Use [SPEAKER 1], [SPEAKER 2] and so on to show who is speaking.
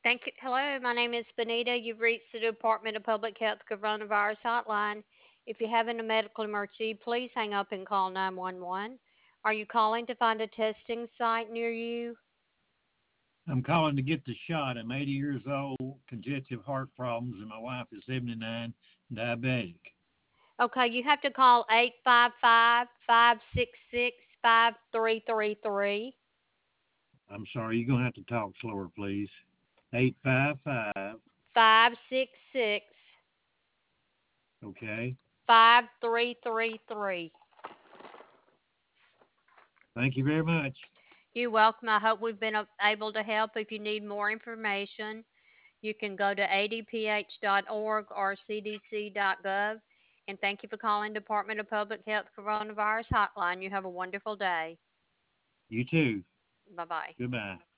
[SPEAKER 1] Thank you. Hello, my name is Benita. You've reached the Department of Public Health Coronavirus Hotline. If you're having a medical emergency, please hang up and call 911. Are you calling to find a testing site near you?
[SPEAKER 2] I'm calling to get the shot. I'm 80 years old, congestive heart problems, and my wife is 79, diabetic.
[SPEAKER 1] Okay, you have to call 855-566-5333.
[SPEAKER 2] I'm sorry, you're going to have to talk slower, please. 855,
[SPEAKER 1] 566
[SPEAKER 2] okay?
[SPEAKER 1] 5333.
[SPEAKER 2] Thank you very much.
[SPEAKER 1] You're welcome. I hope we've been able to help. If you need more information, you can go to adph.org or cdc.gov. And thank you for calling Department of Public Health Coronavirus Hotline. You have a wonderful day.
[SPEAKER 2] You too.
[SPEAKER 1] Bye bye.
[SPEAKER 2] Goodbye.